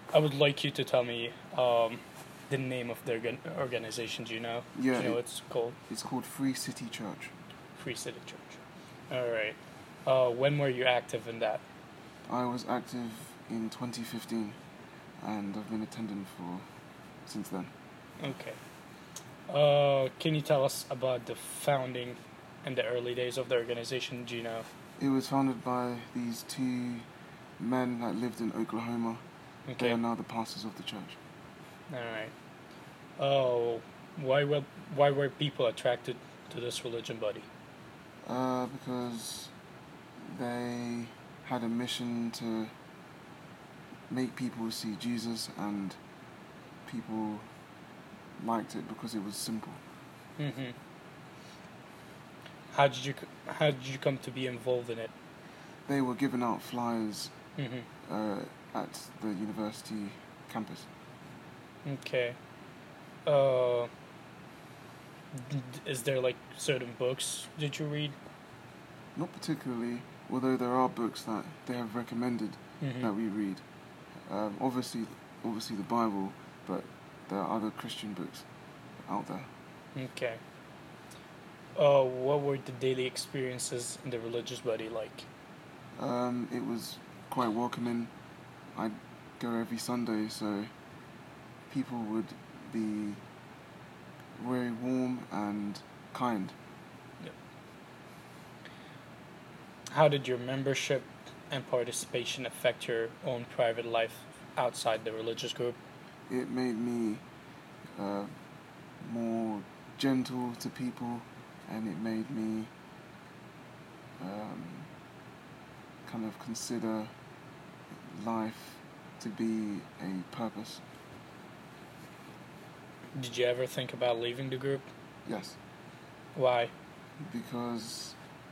I would like you to tell me the name of the organization. Do you know? Yeah, Do you know what it's called? it's called Free City Church. Free City Church. All right. When were you active in that? I was active in 2015, and I've been attending for since then. Okay. Can you tell us about the founding and the early days of the organization? Do you know? It was founded by these two men that lived in Oklahoma. They Okay. are now the pastors of the church. All right. Oh, why were people attracted to this religion, buddy? Because they had a mission to make people see Jesus, and people liked it because it was simple. Mm-hmm. How did you come to be involved in it? They were giving out flyers Mm-hmm. at the university campus. Okay. Is there like certain books that you read? Not particularly, although there are books that they have recommended Mm-hmm. that we read. Obviously the Bible, but there are other Christian books out there. Okay. What were the daily experiences in the religious body like? It was quite welcoming. I'd go every Sunday, so people would be very warm and kind. How did your membership and participation affect your own private life outside the religious group? It made me more gentle to people, and it made me kind of consider life to be a purpose. Did you ever think about leaving the group? Yes, Why? because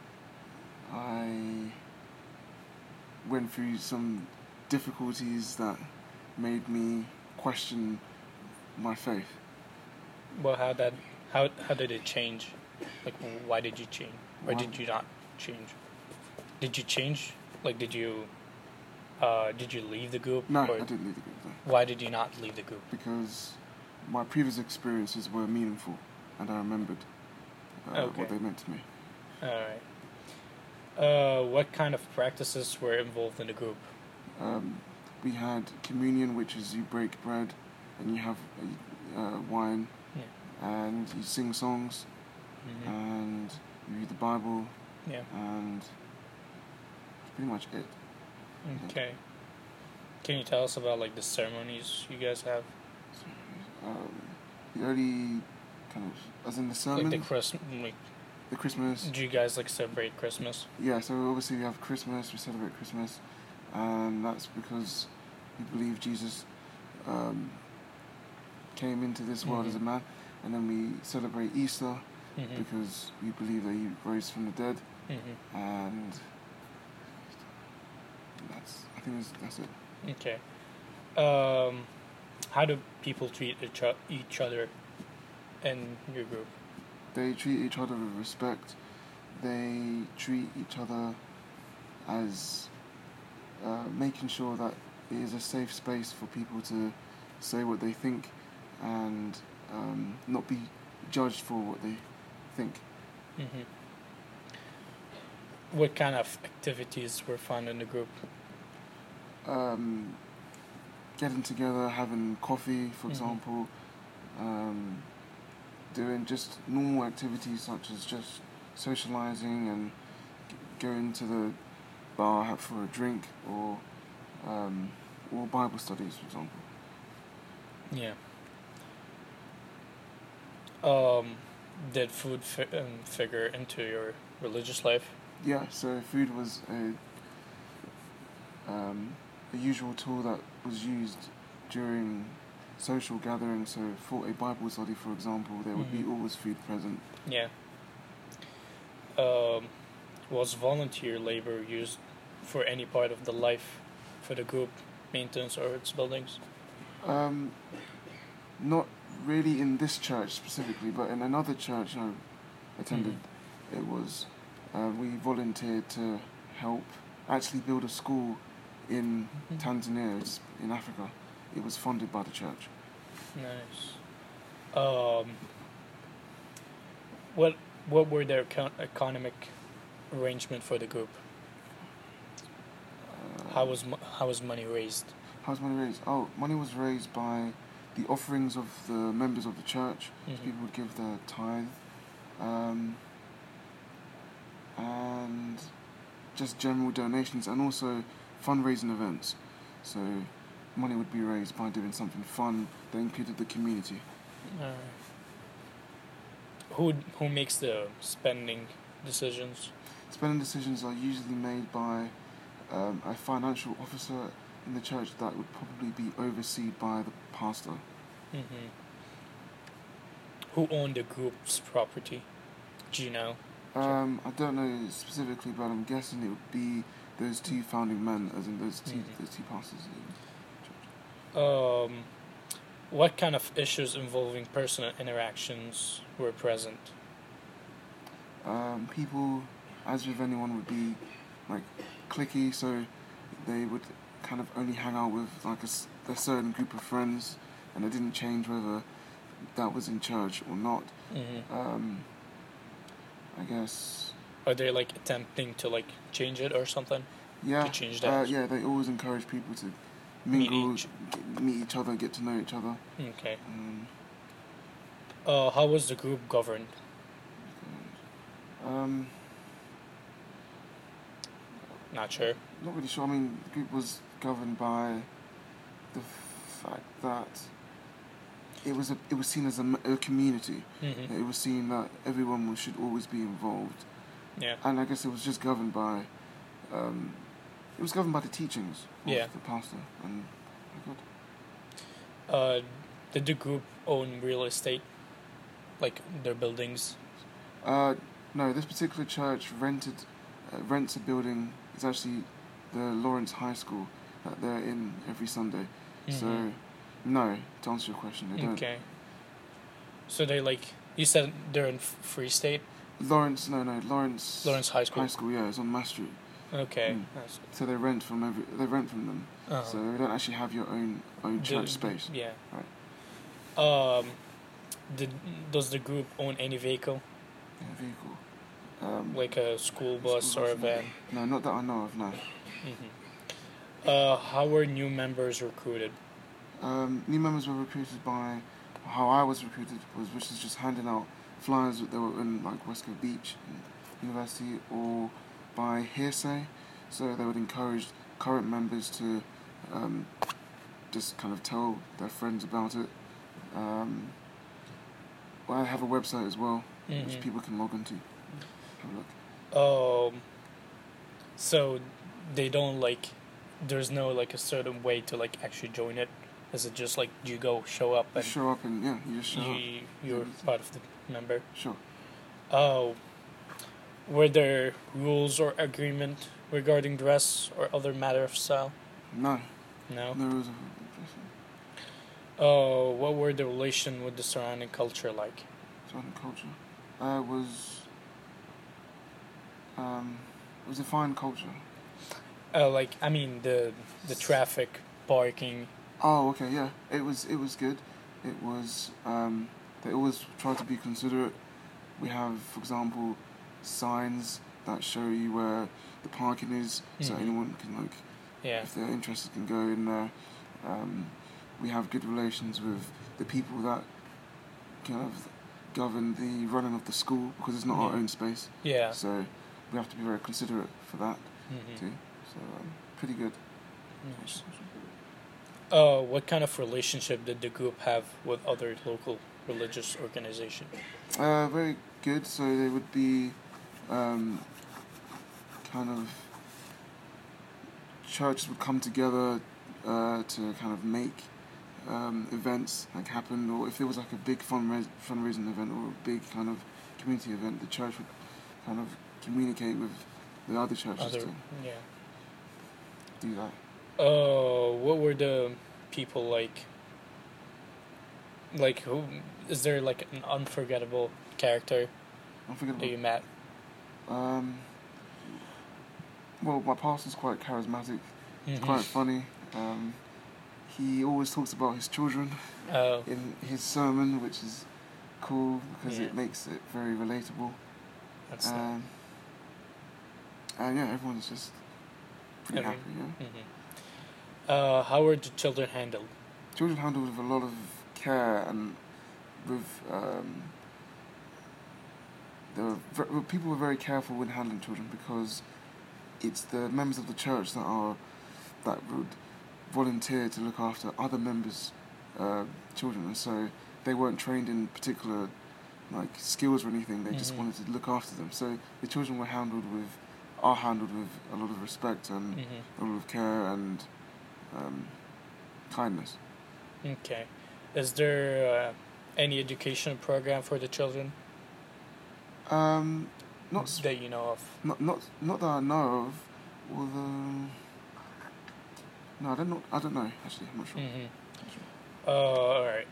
I went through some difficulties that made me question my faith. Well, how did it change? Like, why did you change, or Why- did you not change? Did you change? Like, did you leave the group? No, or I didn't leave the group, no, why did you not leave the group? because my previous experiences were meaningful, and I remembered Okay. what they meant to me. All right. What kind of practices were involved in the group? We had communion, which is you break bread and you have wine, Yeah. and you sing songs, Mm-hmm. and you read the Bible, Yeah. and that's pretty much it. Okay. Can you tell us about like the ceremonies you guys have? The early kind of, as in the sermons, Like the Christmas. Like, the Christmas. do you guys like celebrate Christmas? Yeah, so obviously we have Christmas, we celebrate Christmas, and that's because we believe Jesus came into this world Mhm. as a man, and then we celebrate Easter Mm-hmm. because we believe that he rose from the dead, Mm-hmm. and I think that's it. Okay. How do people treat each other in your group? They treat each other with respect. They treat each other as making sure that it is a safe space for people to say what they think, and not be judged for what they think. Mm-hmm. What kind of activities were fun in the group? Getting together, having coffee, for Mhm. example, doing just normal activities such as just socializing and going to the bar for a drink, or Bible studies, for example. Yeah. Did food figure into your religious life? Yeah, so food was a usual tool that was used during social gatherings. So for a Bible study, for example, there would be Mhm. always food present. Yeah. Was volunteer labor used for any part of the life for the group, maintenance or its buildings? Not really in this church specifically, but in another church I attended, it was we volunteered to help actually build a school in Mhm. Tanzania. It's in Africa, it was funded by the church. Nice. Um, what were their economic arrangement for the group? How was money raised? How was money raised? Oh, money was raised by the offerings of the members of the church. Mm-hmm. People would give their tithe, and just general donations, and also fundraising events. So money would be raised by doing something fun that included the community. Who makes the spending decisions? Spending decisions are usually made by a financial officer in the church that would probably be overseen by the pastor. Mm-hmm. Who owned the group's property? Do you know? I don't know specifically, but I'm guessing it would be those two founding men, as in those two pastors in the church. What kind of issues involving personal interactions were present? People, as with anyone, would be like cliquey, so they would kind of only hang out with like a certain group of friends, and it didn't change whether that was in church or not. Mm-hmm. I guess. Are they like attempting to like change it or something? Yeah. To change that? Yeah, they always encourage people to mingle, meet each other, get to know each other. Okay. How was the group governed? Not sure. Not really sure. I mean, the group was governed by the fact that it was seen as a community. Mm-hmm. It was seen that everyone should always be involved. Yeah. And I guess it was just governed by the teachings of the pastor, and good. Did the group own real estate, like their buildings? No, this particular church rents a building. It's actually the Lawrence High School that they're in every Sunday. Mm-hmm. So, no, to answer your question, they don't. Okay. So they you said they're in Free State? Lawrence High School. High School, yeah, it's on Mass Street. Okay. So they rent from them. Uh-huh. So you don't actually have your own church space. Yeah. Right. Does the group own any vehicle? Yeah, vehicle. Like a school bus or a van? No, not that I know of. No. Mm-hmm. How were new members recruited? New members were recruited by how I was recruited which is just handing out flyers that were in like Westcote Beach University, or by hearsay. So they would encourage current members to just kind of tell their friends about it. I have a website as well, which people can log into. Have a look. So they don't there's no a certain way to actually join it. Is it just you show up and you just show up. You're part of the member? Sure. Were there rules or agreement regarding dress or other matter of style? No. No? No rules of dressing. What were the relation with the surrounding culture like? Surrounding culture? It was a fine culture. The traffic, parking. Oh, okay, yeah. It was good. It was, they always try to be considerate. We have, for example, signs that show you where the parking is, so anyone can, if they're interested, can go in there. We have good relations with the people that kind of govern the running of the school, because it's not our own space. Yeah. So we have to be very considerate for that, too. So, pretty good. Nice. What kind of relationship did the group have with other local religious organizations? Very good. So they would be kind of churches would come together to kind of make events happen, or if there was a big fundraising event or a big kind of community event, the church would kind of communicate with the other churches to do that. What were the people like? Who is there an unforgettable character that you met? Well, my pastor's quite charismatic. He's quite funny. he always talks about his children Oh, in his sermon, which is cool because Yeah. it makes it very relatable. that's that. And yeah, everyone's just pretty Every- happy. Yeah, How were the children handled? children handled with a lot of care and with people were very careful when handling children because it's the members of the church that would volunteer to look after other members' children, and so they weren't trained in particular like skills or anything. They just Mhm. wanted to look after them. So the children are handled with a lot of respect and a lot of care and kindness. Okay. Is there any education program for the children Not s- that you know of? not that I know of. Although no, I don't know. Actually, I'm not sure. All right.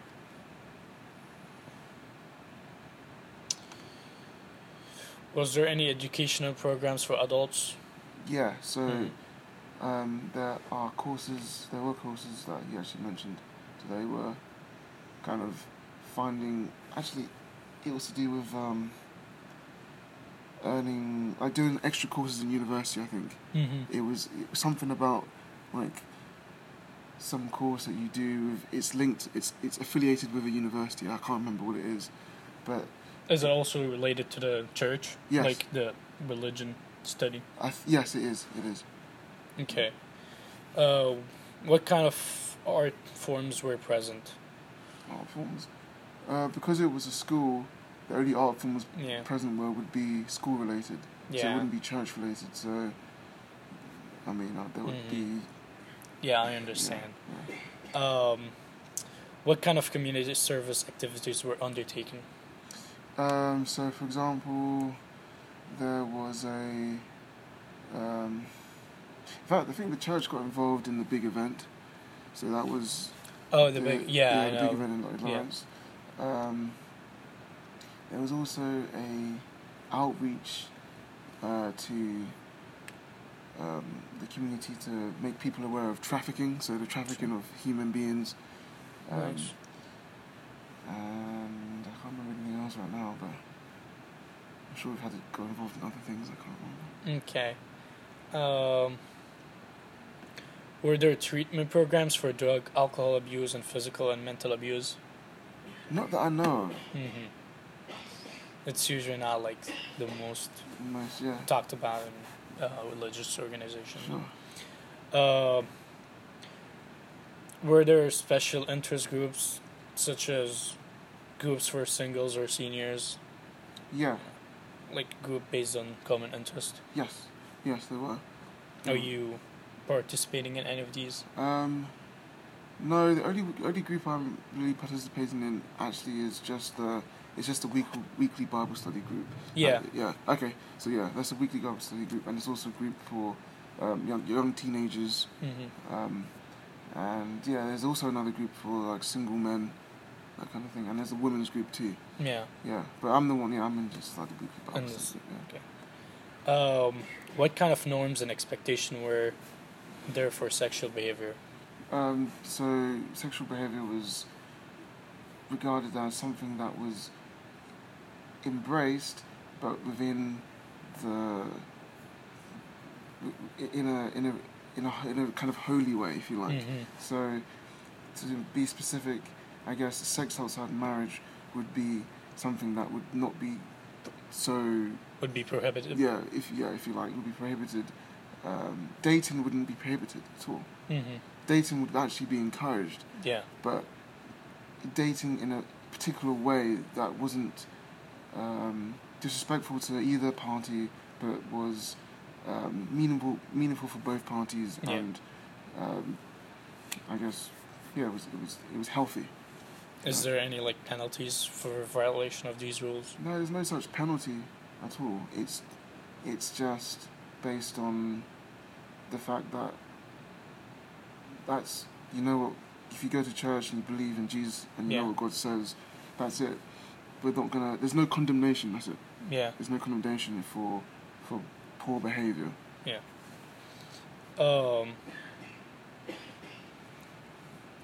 Was there any educational programs for adults? Yeah. So Mhm. there are courses. There were courses that he actually mentioned today. Were kind of finding. Actually, it was to do with earning, like doing extra courses in university. I think it was something about like some course that you do. It's linked. It's affiliated with a university. I can't remember what it is, but Is it also related to the church? Yes. Like the religion study? yes, it is. It is. Okay. What kind of art forms were present? Art forms. Because it was a school, the only art forms Yeah. present would be school related. So it Yeah. wouldn't be church related. So I mean, there would be. Yeah, I understand. Yeah. What kind of community service activities were undertaken? So for example, there was a. In fact, I think the church got involved in the big event. So that was. Oh, the big, yeah, I the know. big event in Yeah. Lawrence. There was also a outreach to the community to make people aware of trafficking, so the trafficking of human beings. Nice. And I can't remember anything else right now, but I'm sure we've had to go involved in other things. I can't remember. Okay. Were there treatment programs for drug, alcohol abuse, and physical and mental abuse? Not that I know of. It's usually not like the most Most, yeah. talked about in religious organizations. Sure. Were there special interest groups, such as groups for singles or seniors, Yeah. like group based on common interest? Yes. Yes, there were. Are you participating in any of these? No, the only group I'm really participating in actually is just the weekly Bible study group. Yeah. Yeah. Okay. So yeah, that's a weekly Bible study group, and it's also a group for young teenagers. And yeah, there's also another group for like single men, that kind of thing, and there's a women's group too. Yeah. Yeah, but I'm the one. Yeah, I'm in just like the weekly Bible And this- study group. Yeah. What kind of norms and expectation were there for sexual behavior? So sexual behavior was regarded as something that was embraced, but within the in a kind of holy way, if you like. So to be specific, I guess sex outside marriage would be something that would not be so. Would be prohibited. Yeah, if you like, would be prohibited. Dating wouldn't be prohibited at all. Dating would actually be encouraged, Yeah. but dating in a particular way that wasn't disrespectful to either party, but was meaningful for both parties, Yeah. and I guess it was healthy. Is there any like penalties for violation of these rules? No, there's no such penalty at all. It's just based on the fact that that's, you know what, if you go to church and you believe in Jesus and you Yeah. know what God says, that's it. We're not gonna. There's no condemnation. That's it. Yeah. There's no condemnation for poor behavior. Yeah.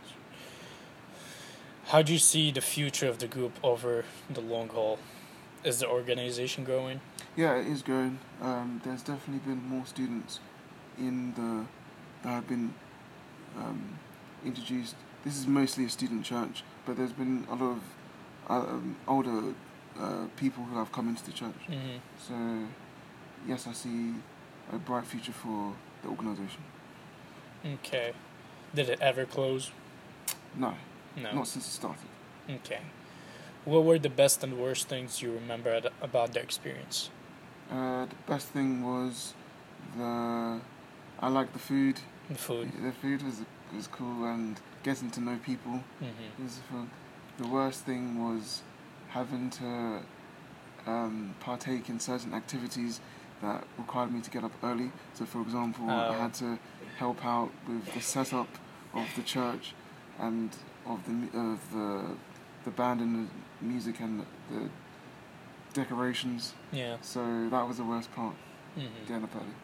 How do you see the future of the group over the long haul? Is the organization growing? Yeah, it is growing. There's definitely been more students that have been introduced. This is mostly a student church, but there's been a lot of older people who have come into the church. Mm-hmm. So, yes, I see a bright future for the organisation. Okay. Did it ever close? No, No. not since it started. Okay. What were the best and worst things you remember about the experience? The best thing was I liked the food. The food. The food was cool, and getting to know people Mm-hmm. was fun. The worst thing was having to partake in certain activities that required me to get up early. So, for example, I had to help out with the setup of the church and of the band and the music and the decorations. Yeah. So that was the worst part, Mm-hmm. getting up early.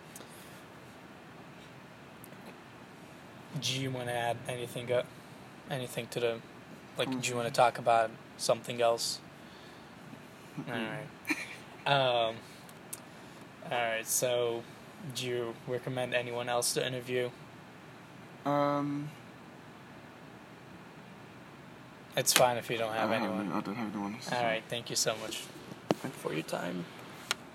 Do you want to add anything to the, like, do you want to talk about something else? Alright. Alright, so do you recommend anyone else to interview? It's fine if you don't have anyone. I don't have anyone else. Alright, thank you so much for your time.